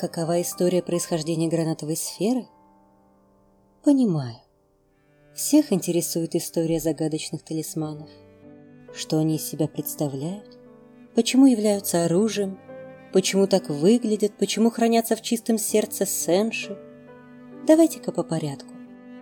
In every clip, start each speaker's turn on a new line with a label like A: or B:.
A: какова история происхождения гранатовой сферы? Понимаю. Всех интересует история загадочных талисманов. Что они из себя представляют? Почему являются оружием? Почему так выглядят? Почему хранятся в чистом сердце сенши? Давайте-ка по порядку.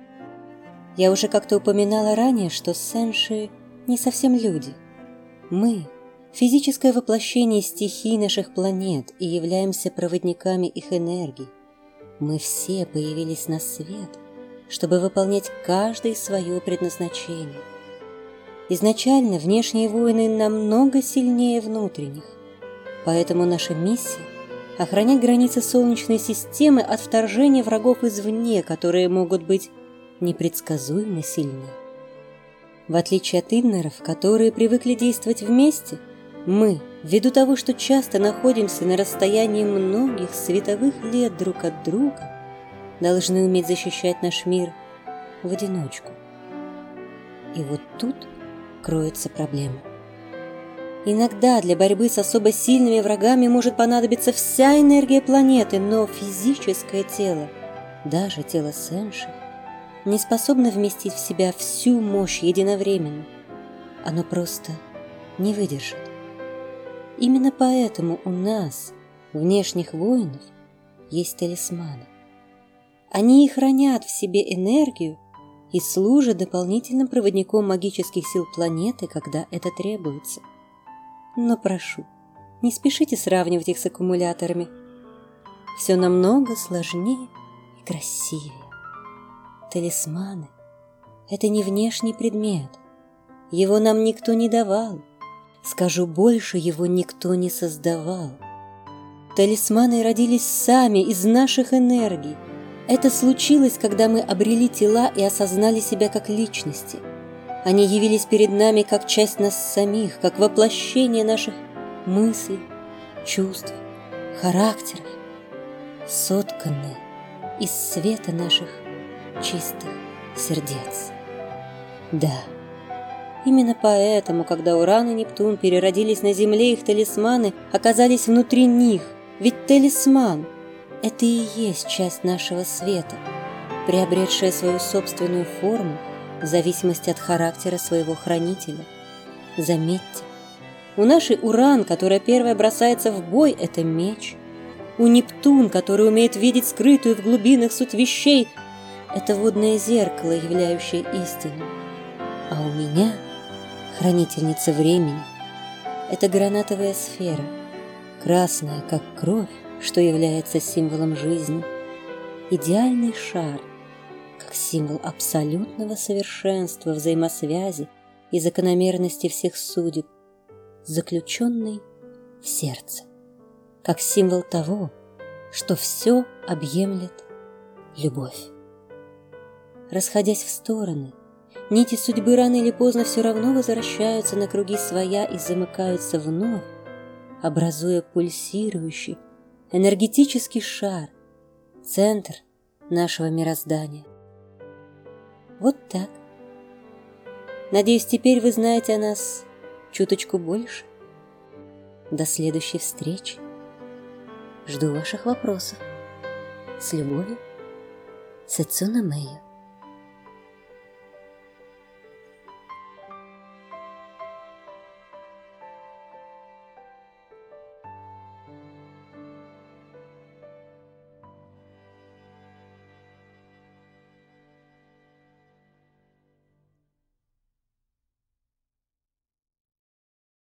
A: Я уже как-то упоминала ранее, что сенши не совсем люди. Мы – физическое воплощение стихий наших планет и являемся проводниками их энергий. Мы все появились на свет, чтобы выполнять каждое свое предназначение. Изначально внешние войны намного сильнее внутренних, поэтому наша миссия – охранять границы Солнечной системы от вторжения врагов извне, которые могут быть непредсказуемо сильны. В отличие от иннеров, которые привыкли действовать вместе, мы, ввиду того, что часто находимся на расстоянии многих световых лет друг от друга, должны уметь защищать наш мир в одиночку. И вот тут кроется проблема. Иногда для борьбы с особо сильными врагами может понадобиться вся энергия планеты, но физическое тело, даже тело сенши, не способно вместить в себя всю мощь единовременно. Оно просто не выдержит. Именно поэтому у нас, внешних воинов, есть талисманы. Они и хранят в себе энергию и служат дополнительным проводником магических сил планеты, когда это требуется. Но прошу, не спешите сравнивать их с аккумуляторами. Все намного сложнее и красивее. Талисманы – это не внешний предмет. Его нам никто не давал. Скажу больше, его никто не создавал. Талисманы родились сами из наших энергий. Это случилось, когда мы обрели тела и осознали себя как личности. Они явились перед нами как часть нас самих, как воплощение наших мыслей, чувств, характеров, сотканные из света наших чистых сердец. Да, именно поэтому, когда Уран и Нептун переродились на Земле, их талисманы оказались внутри них, ведь талисман – это и есть часть нашего света, приобретшая свою собственную форму в зависимости от характера своего хранителя. Заметьте, у нашей Уран, которая первая бросается в бой, – это меч. У Нептун, который умеет видеть скрытую в глубинах суть вещей, это водное зеркало, являющее истину. А у меня, хранительница времени, это гранатовая сфера, красная, как кровь, что является символом жизни, идеальный шар, как символ абсолютного совершенства, взаимосвязи и закономерности всех судеб, заключенный в сердце, как символ того, что все объемлет любовь. Расходясь в стороны, нити судьбы рано или поздно все равно возвращаются на круги своя и замыкаются вновь, образуя пульсирующий энергетический шар, центр нашего мироздания. Вот так. Надеюсь, теперь вы знаете о нас чуточку больше. До следующей встречи. Жду ваших вопросов. С любовью, Сэцуна Мэйо.